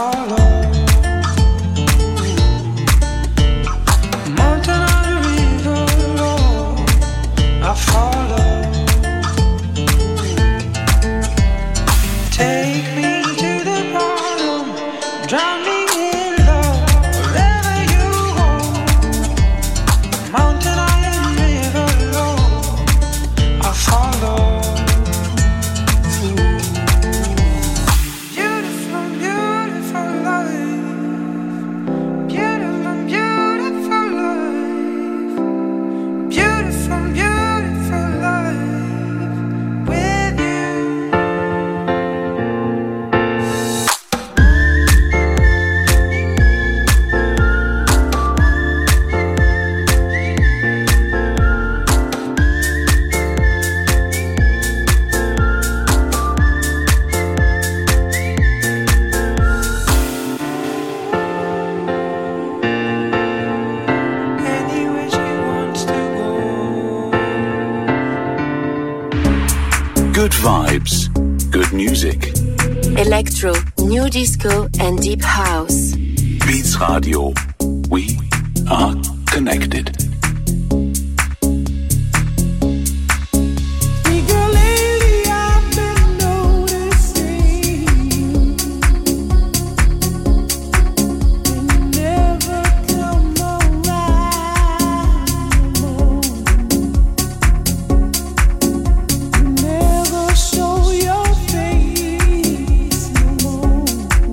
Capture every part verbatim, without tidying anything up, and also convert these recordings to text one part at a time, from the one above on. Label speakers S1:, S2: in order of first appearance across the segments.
S1: Good vibes, good music.
S2: Electro, new disco and deep house.
S1: Beats Radio. We are connected.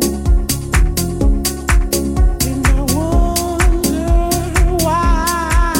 S3: Why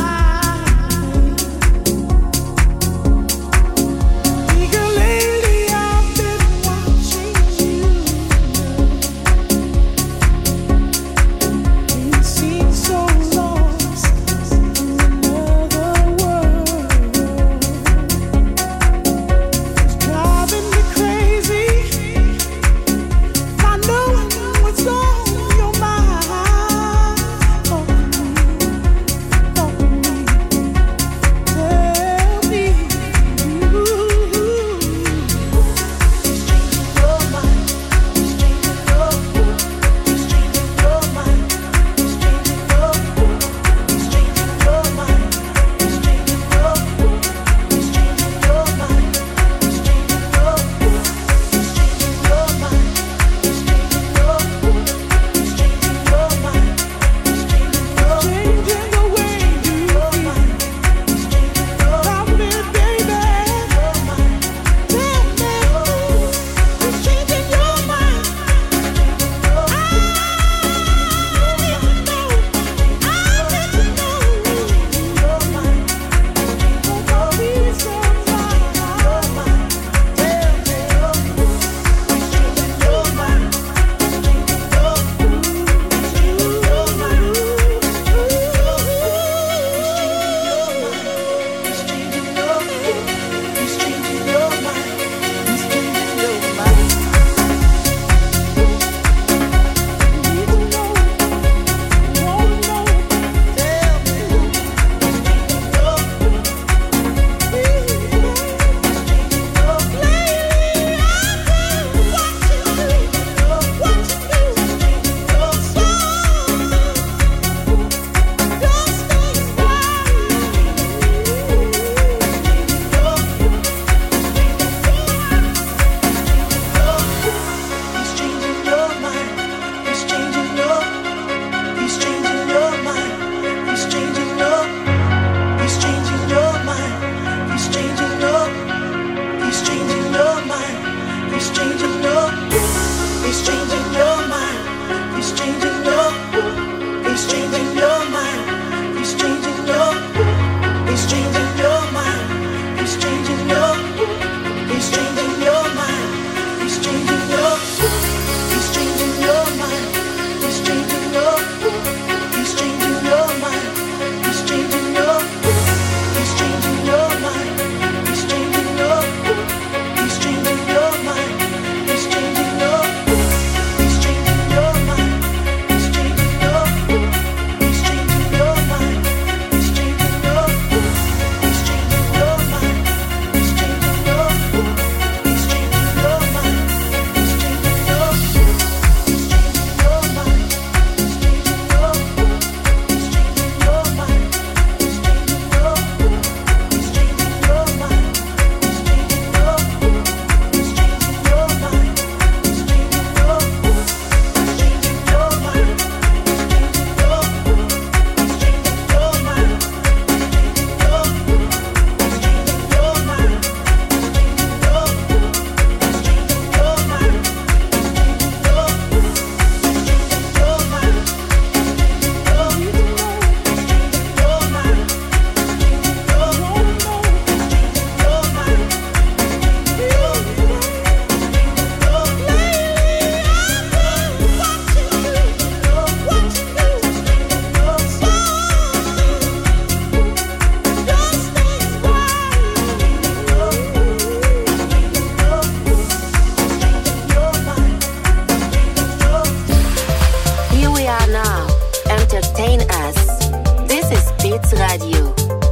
S2: Beats Radio.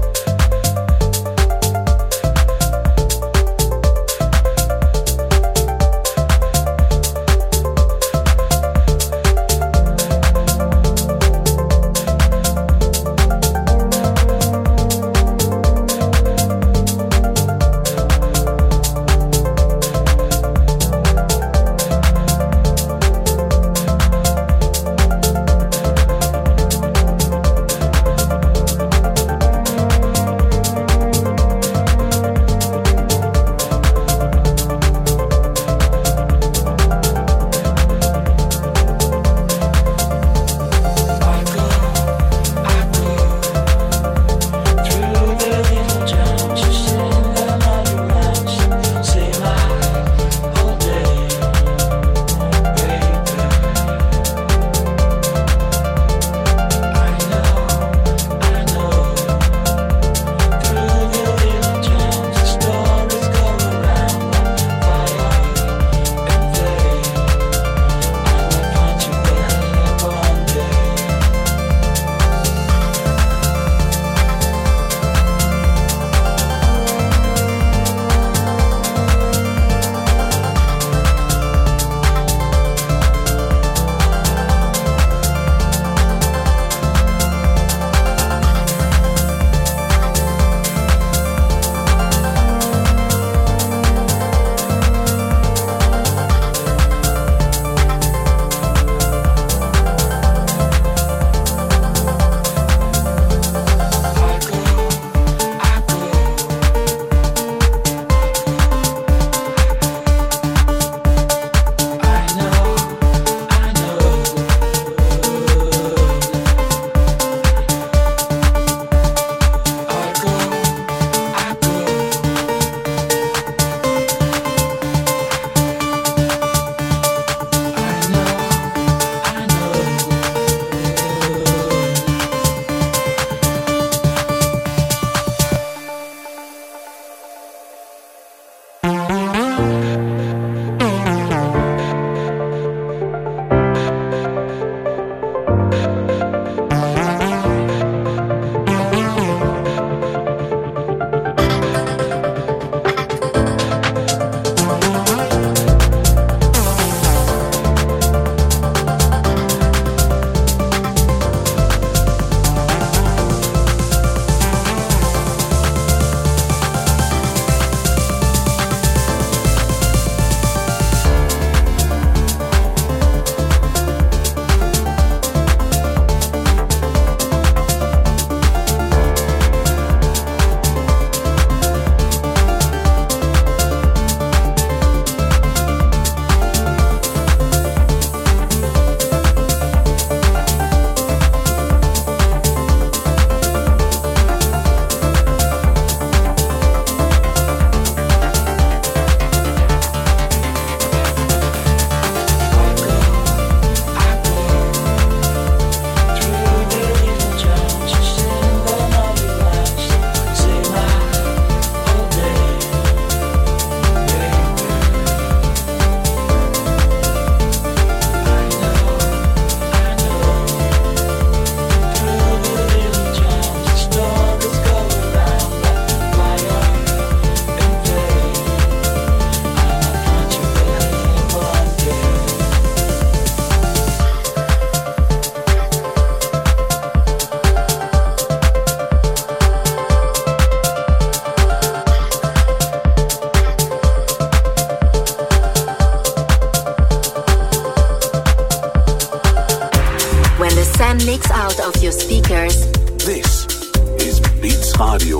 S3: Leaks out of your speakers.
S1: This is Beats Radio.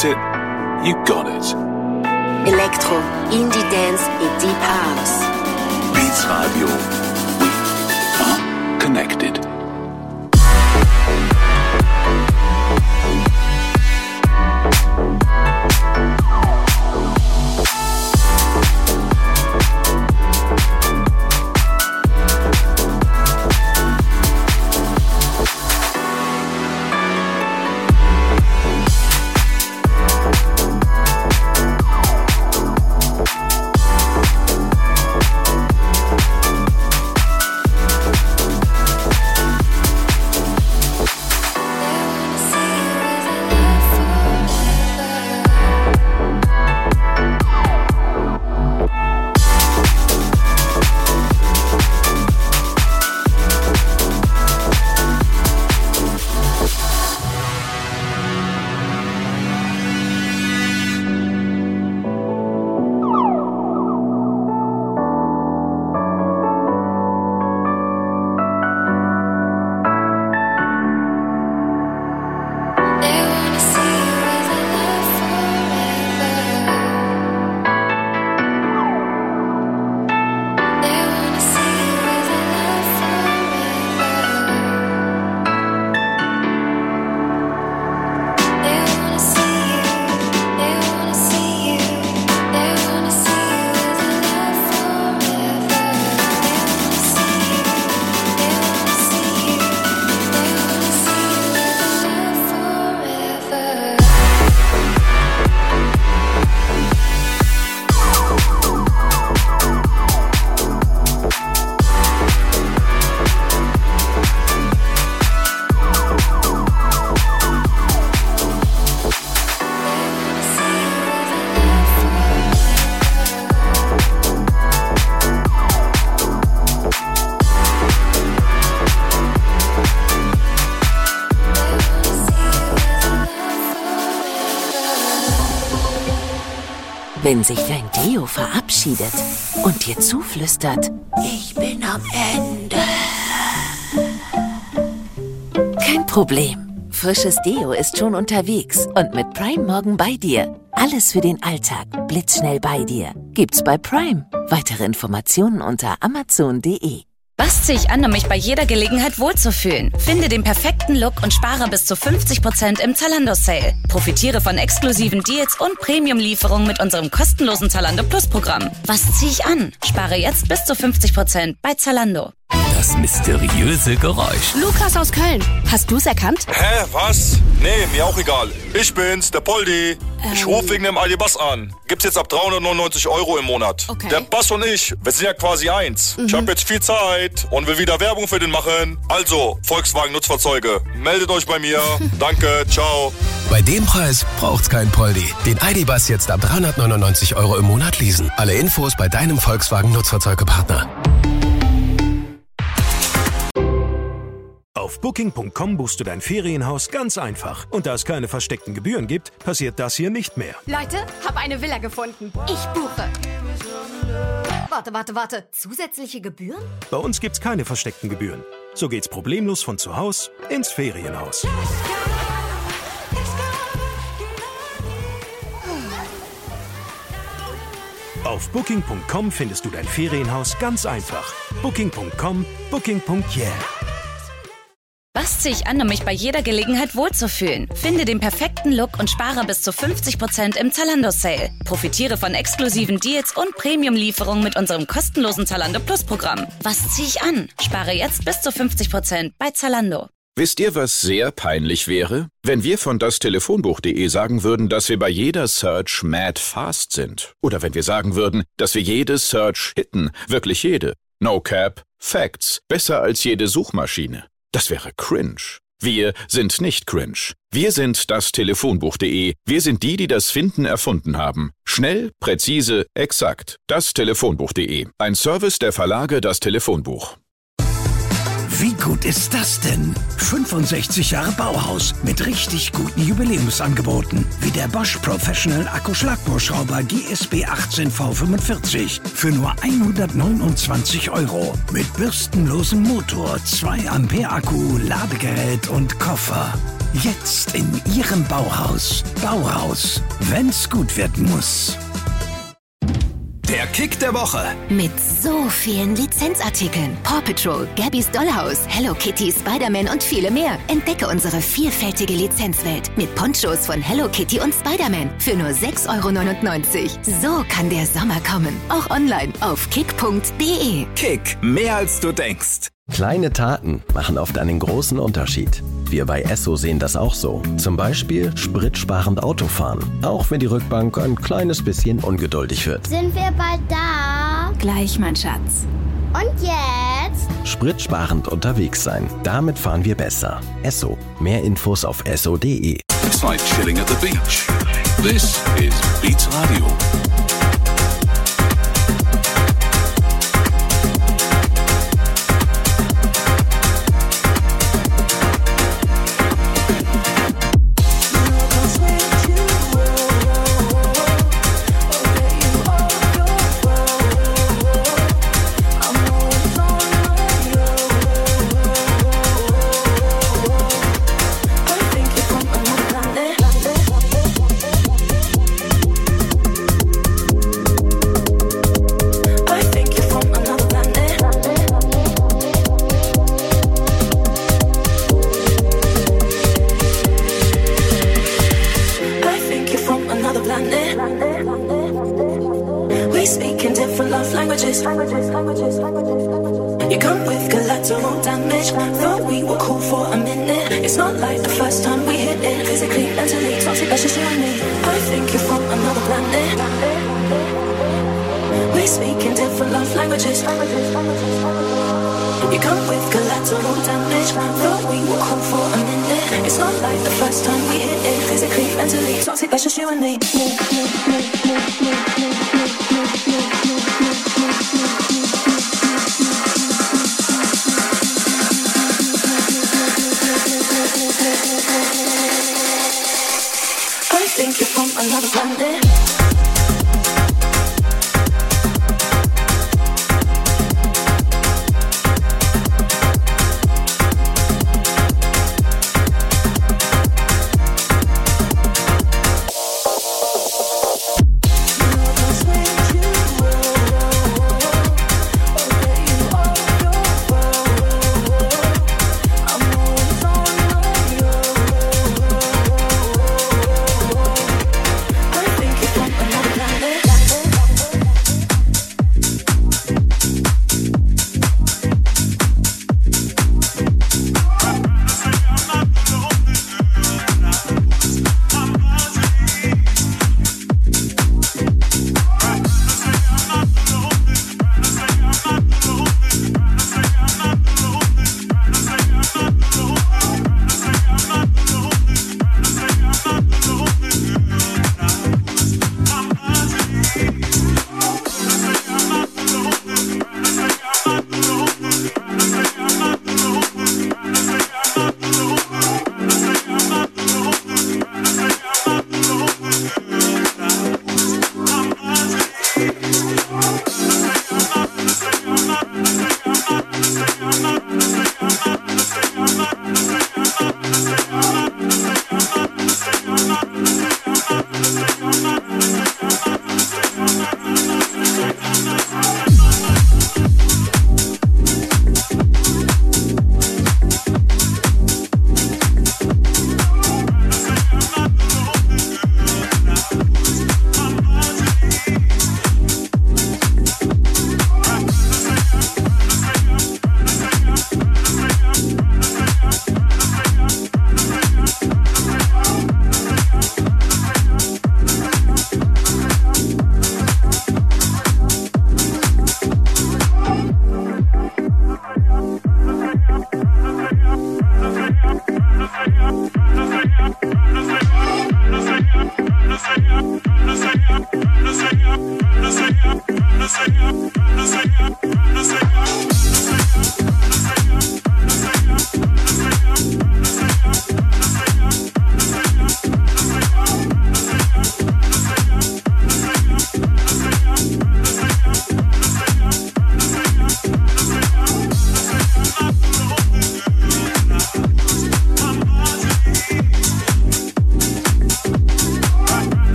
S1: want it? You got it.
S2: Electro, Indie Dance et Deep House.
S1: Beats Radio. We are connected.
S4: Wenn sich dein Deo verabschiedet und dir zuflüstert, ich bin am Ende. Kein Problem. Frisches Deo ist schon unterwegs und mit Prime morgen bei dir. Alles für den Alltag, blitzschnell bei dir. Gibt's bei Prime. Weitere Informationen unter amazon punkt de.
S5: Was ziehe ich an, um mich bei jeder Gelegenheit wohlzufühlen? Finde den perfekten Look und spare bis zu fünfzig Prozent im Zalando-Sale. Profitiere von exklusiven Deals und Premium-Lieferungen mit unserem kostenlosen Zalando Plus-Programm. Was ziehe ich an? Spare jetzt bis zu fünfzig Prozent bei Zalando.
S6: Das mysteriöse Geräusch.
S7: Lukas aus Köln. Hast du's erkannt?
S8: Hä, was? Nee, mir auch egal. Ich bin's, der Poldi. Ähm. Ich rufe wegen dem Aldi-Bass an. Gibt's jetzt ab dreihundertneunundneunzig Euro im Monat.
S7: Okay.
S8: Der Bass und ich, wir sind ja quasi eins. Mhm. Ich hab jetzt viel Zeit und will wieder Werbung für den machen. Also, Volkswagen Nutzfahrzeuge, meldet euch bei mir. Danke, ciao.
S6: Bei dem Preis braucht's kein Poldi. Den Aldi-Bass jetzt ab dreihundertneunundneunzig Euro im Monat leasen. Alle Infos bei deinem Volkswagen Nutzfahrzeugepartner.
S9: Auf Booking Punkt com buchst du dein Ferienhaus ganz einfach. Und da es keine versteckten Gebühren gibt, passiert das hier nicht mehr.
S7: Leute, hab eine Villa gefunden. Ich buche. Warte, warte, warte. Zusätzliche Gebühren?
S9: Bei uns gibt's keine versteckten Gebühren. So geht's problemlos von zu Hause ins Ferienhaus. Auf Booking Punkt com findest du dein Ferienhaus ganz einfach. Booking Punkt com, Booking Punkt yeah.
S5: Was ziehe ich an, um mich bei jeder Gelegenheit wohlzufühlen? Finde den perfekten Look und spare bis zu fünfzig Prozent im Zalando-Sale. Profitiere von exklusiven Deals und Premium-Lieferungen mit unserem kostenlosen Zalando Plus-Programm. Was ziehe ich an? Spare jetzt bis zu fünfzig Prozent bei Zalando.
S10: Wisst ihr, was sehr peinlich wäre? Wenn wir von das Telefonbuch punkt de sagen würden, dass wir bei jeder Search mad fast sind. Oder wenn wir sagen würden, dass wir jede Search hitten. Wirklich jede. No cap. Facts. Besser als jede Suchmaschine. Das wäre cringe. Wir sind nicht cringe. Wir sind das Telefonbuch punkt de. Wir sind die, die das Finden erfunden haben. Schnell, präzise, exakt. Das Telefonbuch punkt de. Ein Service der Verlage Das Telefonbuch.
S11: Wie gut ist das denn? fünfundsechzig Jahre Bauhaus mit richtig guten Jubiläumsangeboten. Wie der Bosch Professional Akkuschlagbohrschrauber G S B achtzehn V fünfundvierzig für nur hundertneunundzwanzig Euro. Mit bürstenlosem Motor, zwei Ampere Akku, Ladegerät und Koffer. Jetzt in Ihrem Bauhaus. Bauhaus. Wenn's gut werden muss.
S6: Der Kick der Woche.
S3: Mit so vielen Lizenzartikeln. Paw Patrol, Gabby's Dollhouse, Hello Kitty, Spider-Man und viele mehr. Entdecke unsere vielfältige Lizenzwelt mit Ponchos von Hello Kitty und Spider-Man für nur sechs Euro neunundneunzig. So kann der Sommer kommen. Auch online auf kick punkt de.
S6: Kick, mehr als du denkst.
S12: Kleine Taten machen oft einen großen Unterschied. Wir bei Esso sehen das auch so. Zum Beispiel spritsparend Autofahren. Auch wenn die Rückbank ein kleines bisschen ungeduldig wird.
S13: Sind wir bald da?
S5: Gleich, mein Schatz.
S13: Und jetzt?
S12: Spritsparend unterwegs sein. Damit fahren wir besser. Esso. Mehr Infos auf esso punkt de.
S1: It's like chilling at the beach. This is Beats Radio.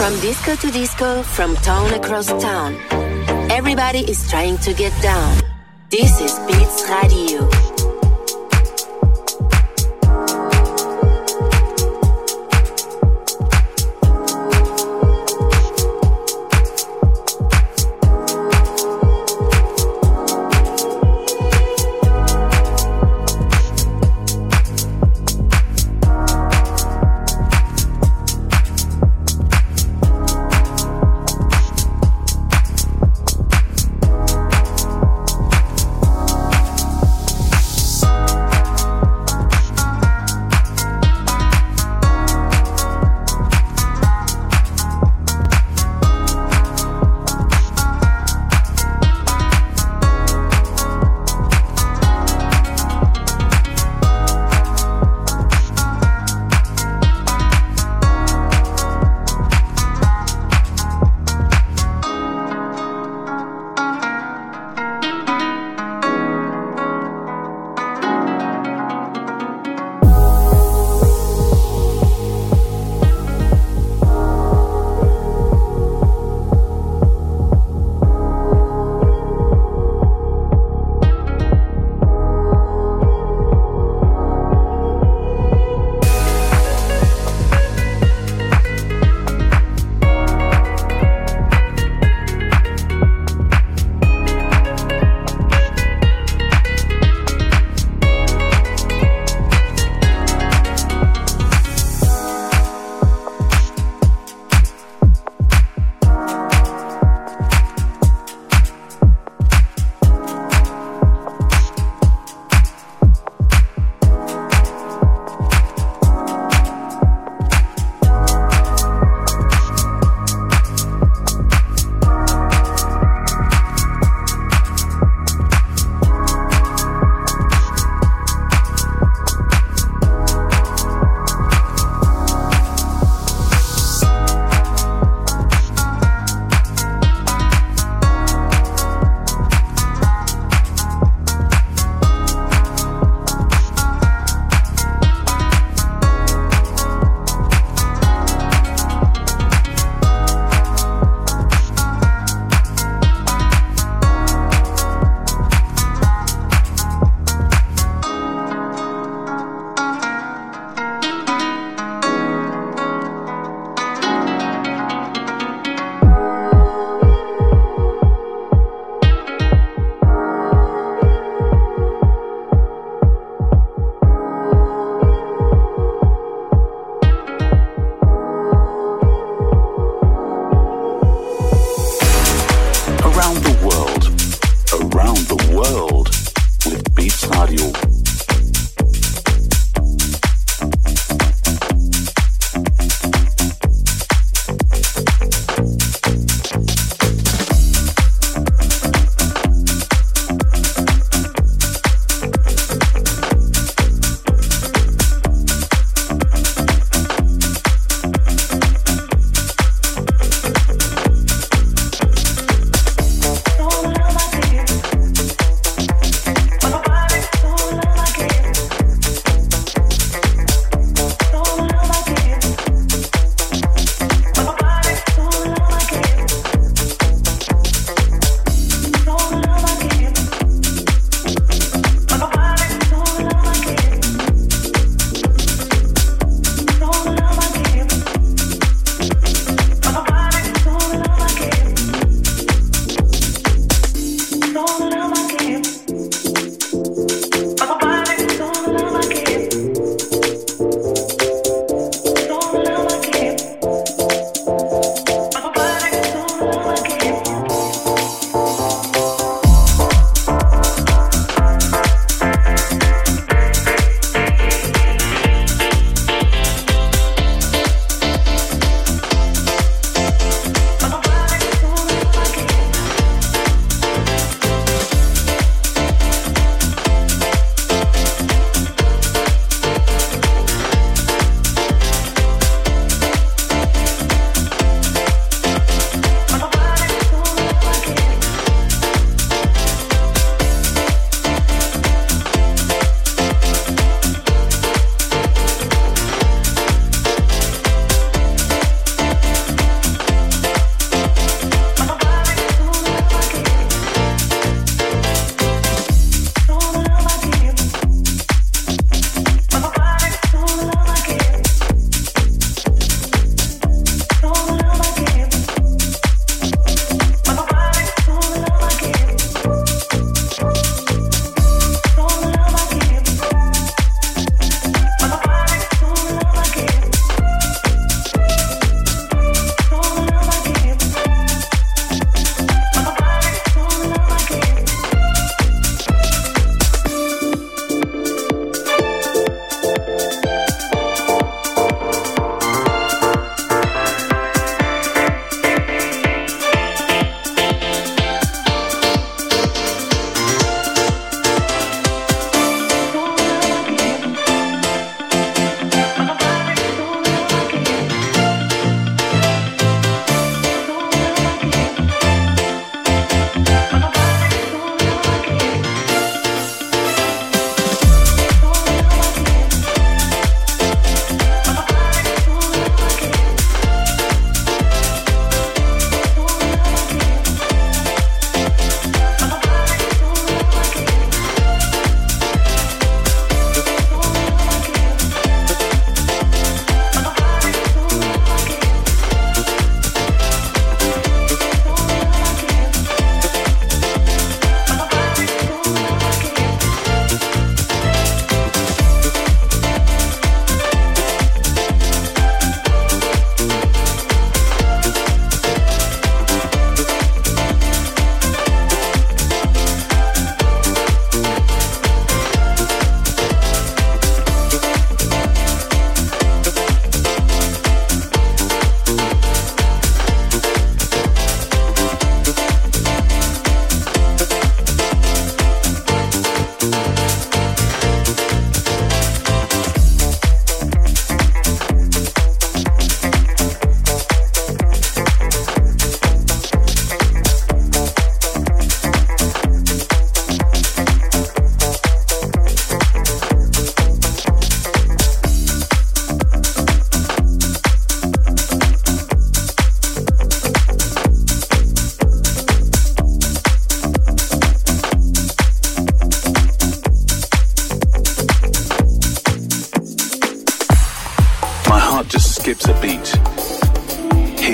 S2: From disco to disco, from town across town. Everybody is trying to get down. This is Beats Radio.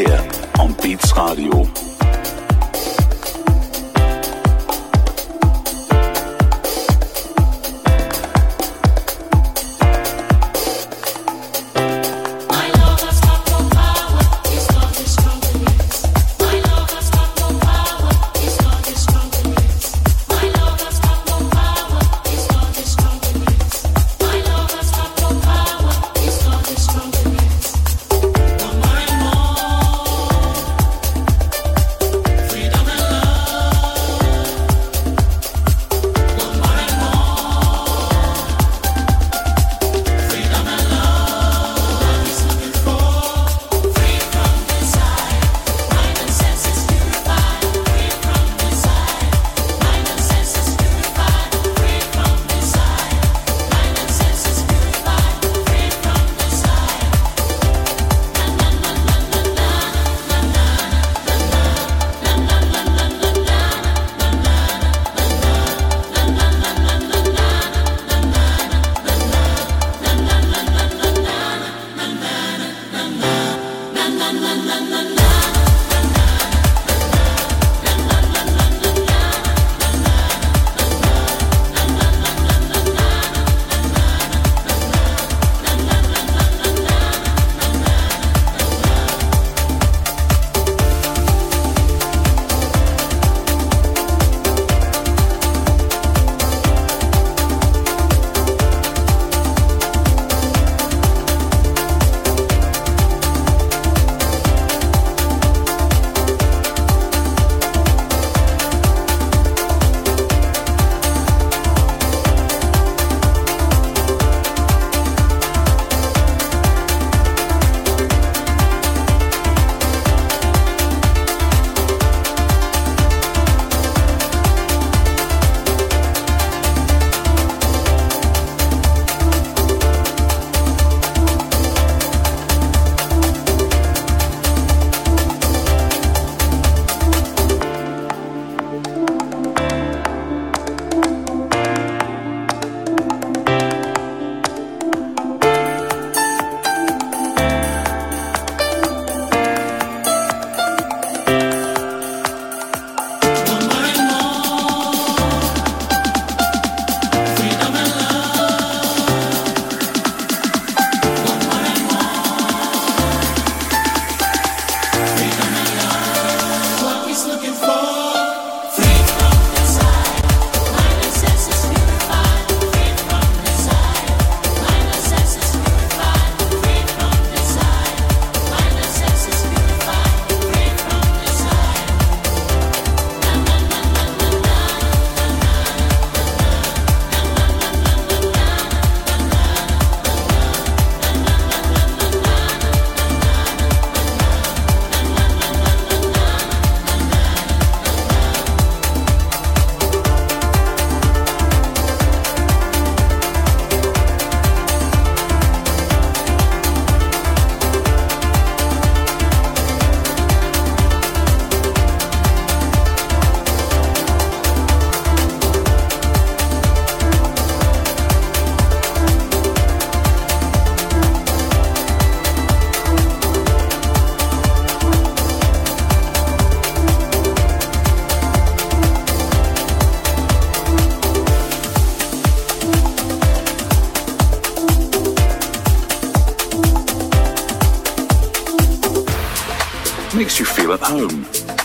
S14: Here on Beats Radio. Makes you feel at home.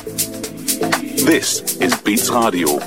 S14: This is Beats Radio.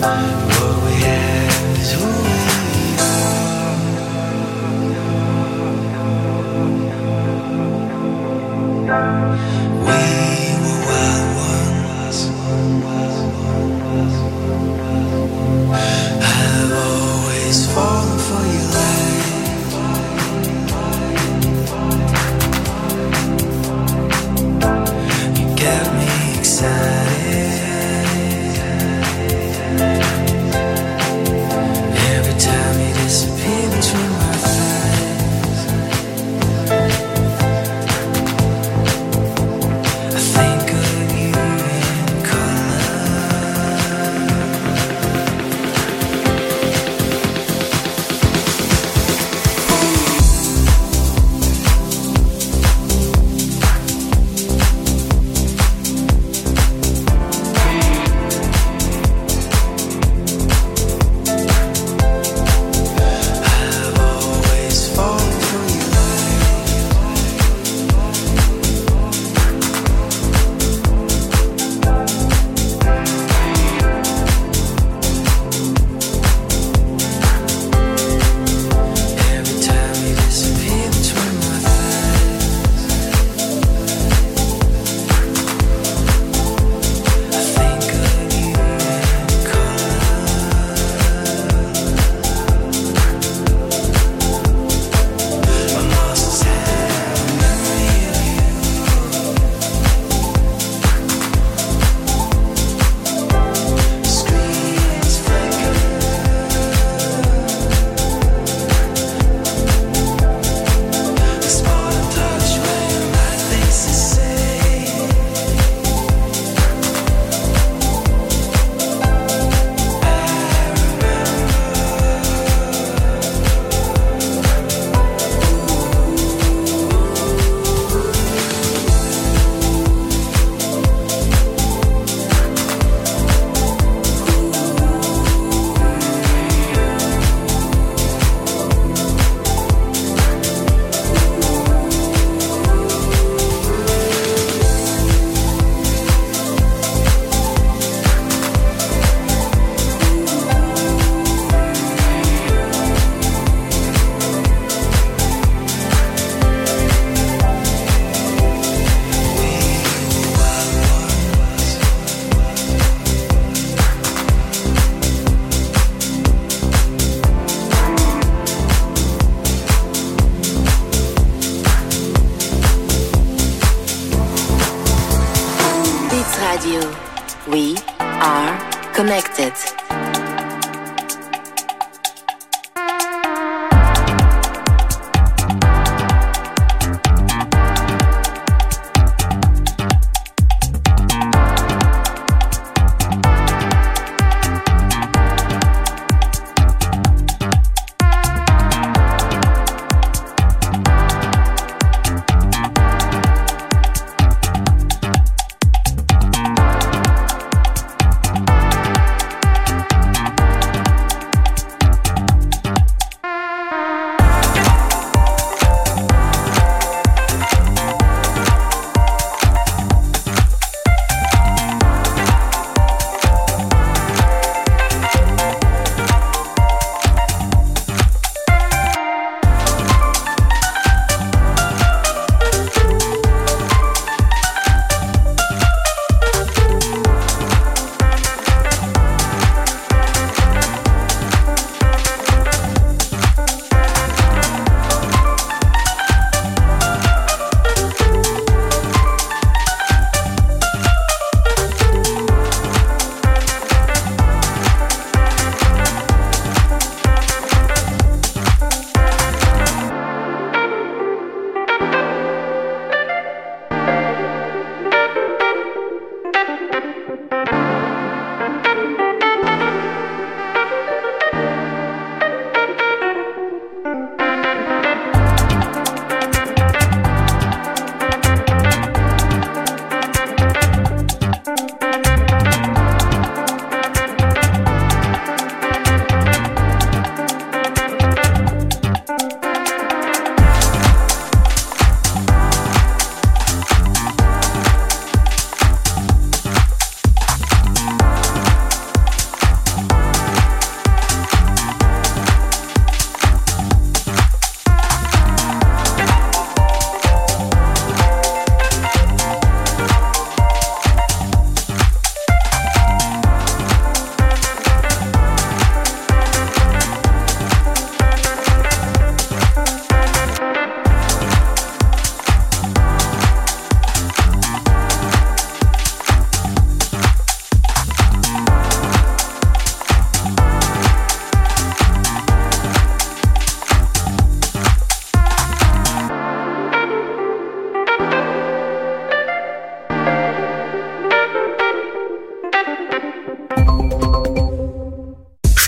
S2: We are connected.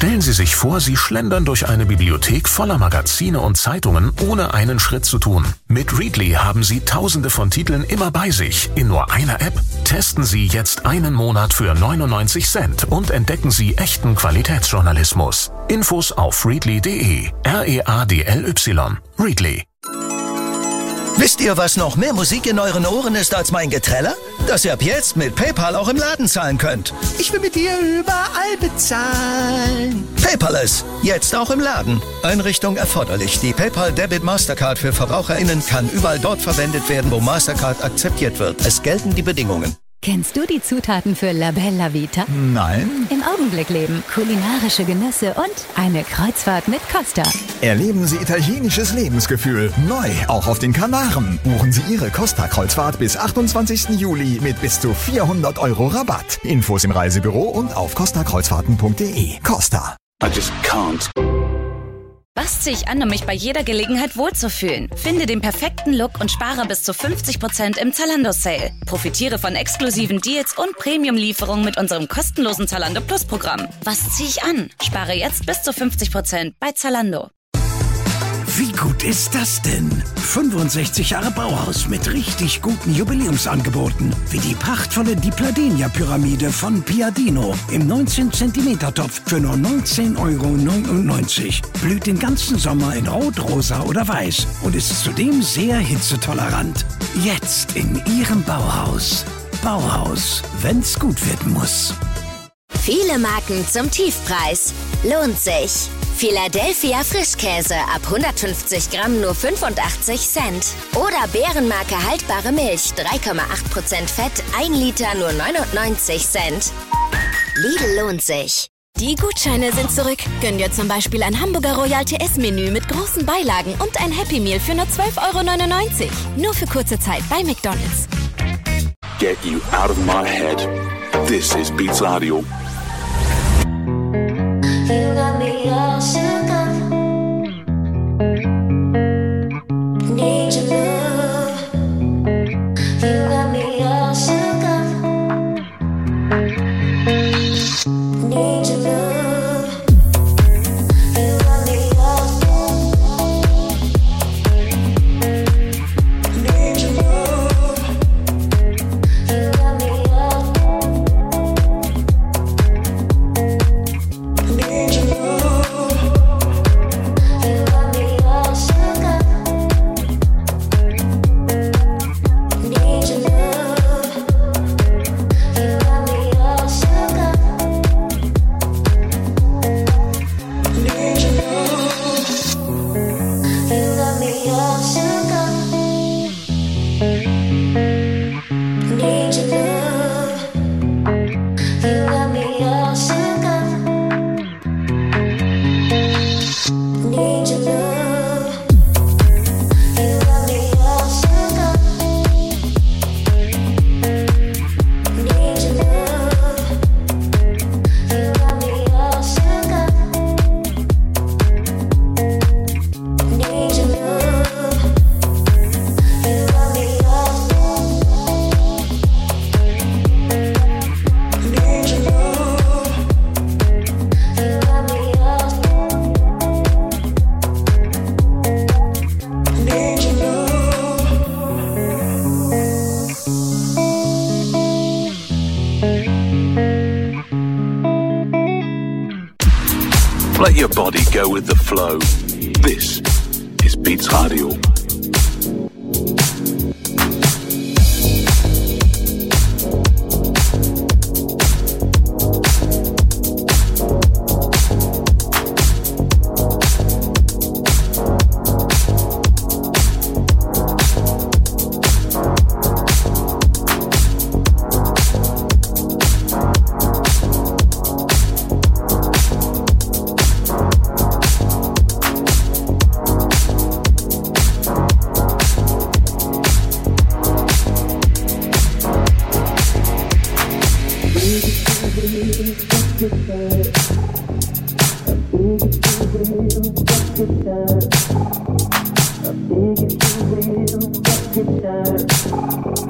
S15: Stellen Sie sich vor, Sie schlendern durch eine Bibliothek voller Magazine und Zeitungen, ohne einen Schritt zu tun. Mit Readly haben Sie tausende von Titeln immer bei sich, in nur einer App. Testen Sie jetzt einen Monat für neunundneunzig Cent und entdecken Sie echten Qualitätsjournalismus. Infos auf readly punkt de. R E A D L Y. Readly.
S16: Wisst ihr, was noch mehr Musik in euren Ohren ist als mein Geträller? Dass ihr ab jetzt mit PayPal auch im Laden zahlen könnt. Ich will mit dir überall bezahlen. Paperless, jetzt auch im Laden. Einrichtung erforderlich. Die PayPal Debit Mastercard für VerbraucherInnen kann überall dort verwendet werden, wo Mastercard akzeptiert wird. Es gelten die Bedingungen.
S17: Kennst du die Zutaten für La Bella Vita?
S18: Nein.
S17: Im Augenblick leben, kulinarische Genüsse und eine Kreuzfahrt mit Costa.
S18: Erleben Sie italienisches Lebensgefühl. Neu, auch auf den Kanaren. Buchen Sie Ihre Costa-Kreuzfahrt bis achtundzwanzigsten Juli mit bis zu vierhundert Euro Rabatt. Infos im Reisebüro und auf costa kreuzfahrten punkt de. Costa.
S14: I just can't.
S5: Was ziehe ich an, um mich bei jeder Gelegenheit wohlzufühlen? Finde den perfekten Look und spare bis zu fünfzig Prozent im Zalando-Sale. Profitiere von exklusiven Deals und Premium-Lieferungen mit unserem kostenlosen Zalando Plus-Programm. Was ziehe ich an? Spare jetzt bis zu fünfzig Prozent bei Zalando.
S11: Wie gut ist das denn? fünfundsechzig Jahre Bauhaus mit richtig guten Jubiläumsangeboten. Wie die prachtvolle Di Pladenia-Pyramide von Piadino im neunzehn Zentimeter Topf für nur neunzehn Euro neunundneunzig. Blüht den ganzen Sommer in Rot, Rosa oder Weiß und ist zudem sehr hitzetolerant. Jetzt in Ihrem Bauhaus. Bauhaus, wenn's gut werden muss.
S3: Viele Marken zum Tiefpreis. Lohnt sich. Philadelphia Frischkäse ab hundertfünfzig Gramm nur fünfundachtzig Cent. Oder Bärenmarke haltbare Milch, drei Komma acht Prozent Fett, ein Liter nur neunundneunzig Cent. Lidl lohnt sich.
S19: Die Gutscheine sind zurück. Gönn dir zum Beispiel ein Hamburger Royal T S-Menü mit großen Beilagen und ein Happy Meal für nur zwölf Euro neunundneunzig. Nur für kurze Zeit bei McDonald's.
S14: Get you out of my head. This is Beats Radio.
S20: You got me all shook up. Need your love. You got me all shook up. Need your love. You got me all need your love. You got me all need your love. You got me all shook up. Need your love. You got me all shook up. Need your love. You got me all shook up. Need your love. You got me all shook up. Need your love. You got me all shook up. Need your love. You got me all shook up. Need your love. You got me all. Need your love. You got me all. Need your
S14: Let your body go with the flow. This is Beats Radio.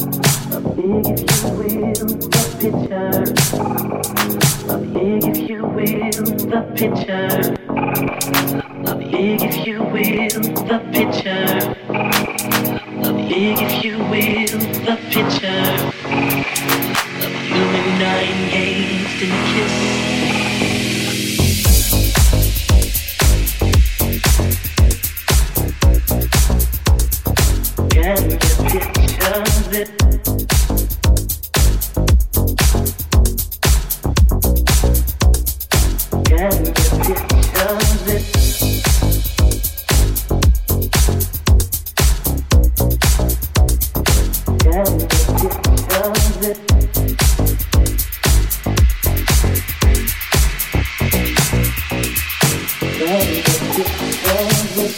S20: If you will, will, the picture. Big if you will, the picture. Big if you will, the picture. You and I engaged in a kiss. Can you picture it? Can you picture it? Can you picture it? Can you picture it?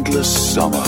S14: endless summer.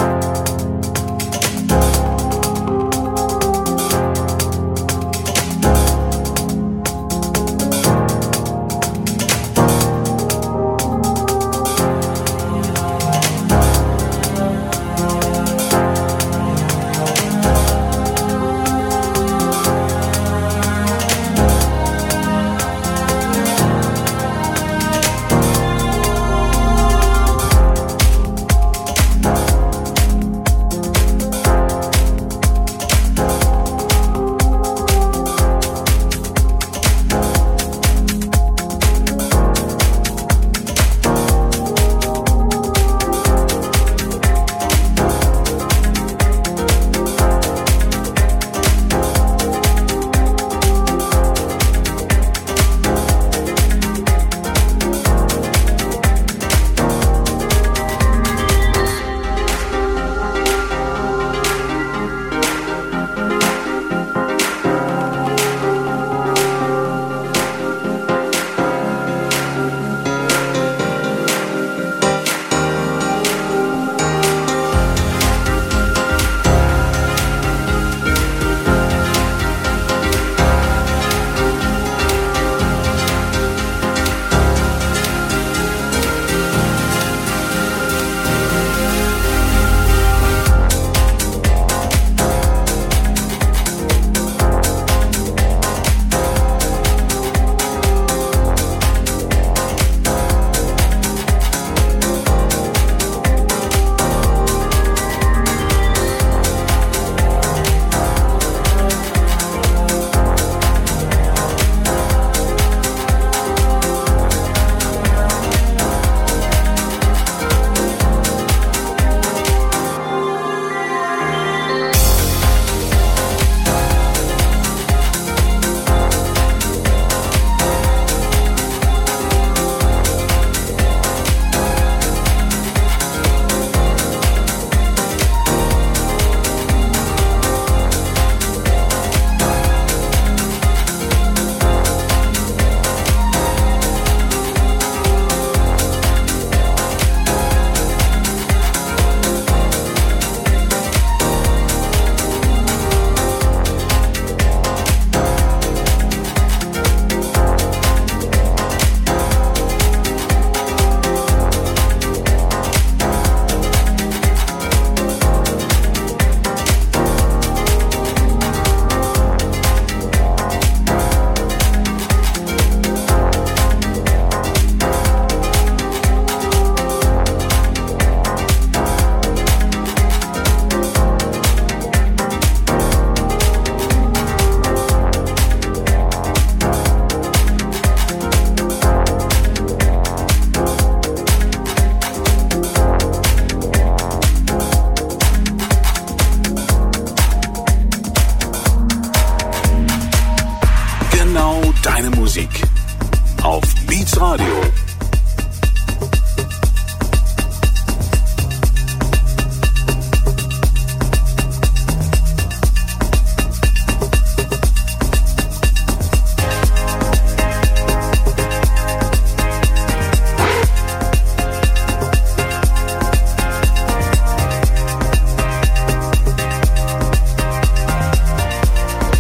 S14: Musik auf Beats Radio.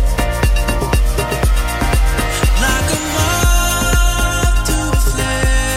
S20: Like a moth to a flame.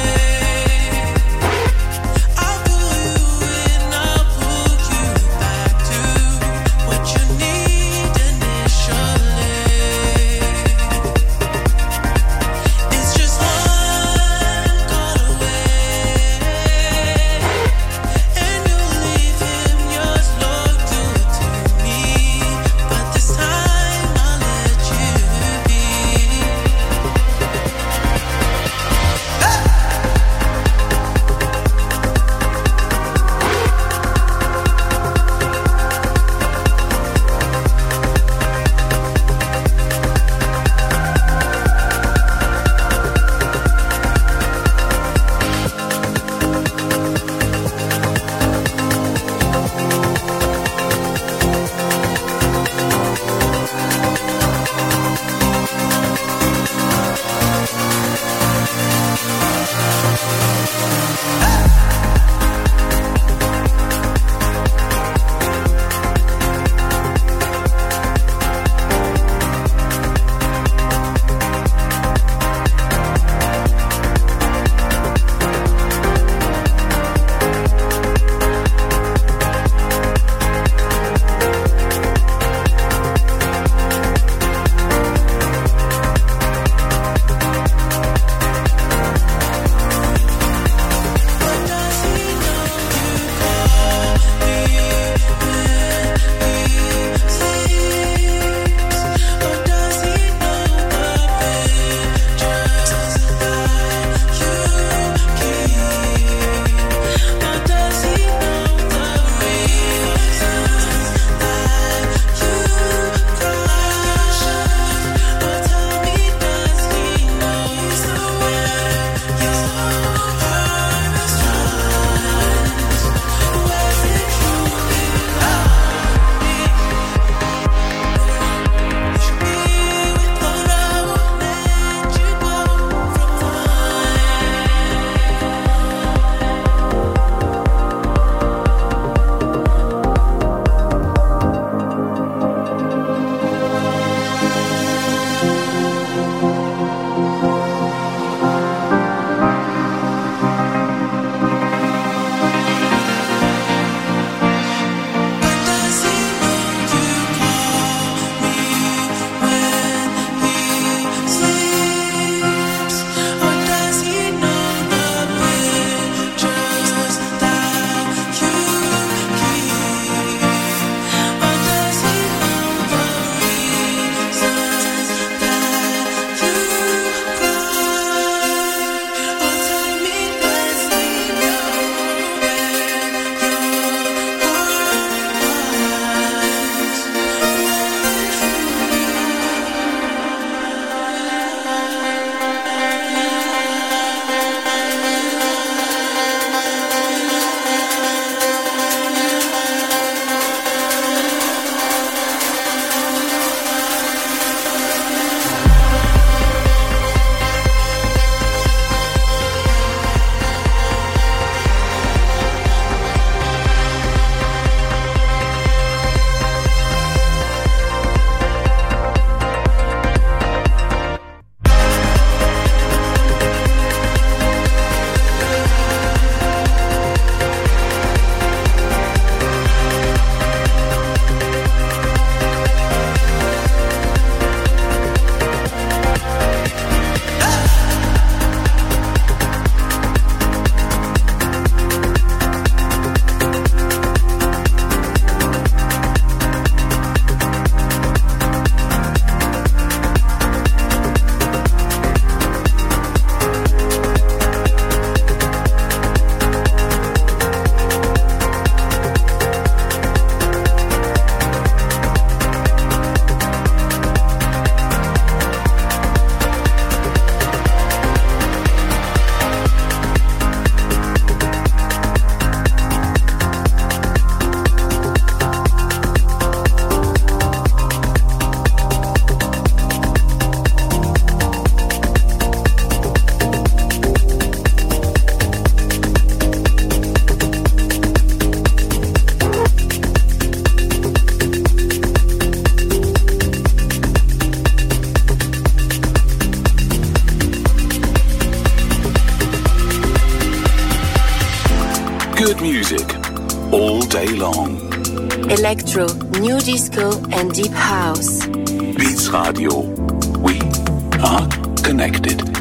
S14: Good music all day long.
S2: Electro, new disco and deep house.
S14: Beats Radio. We are connected.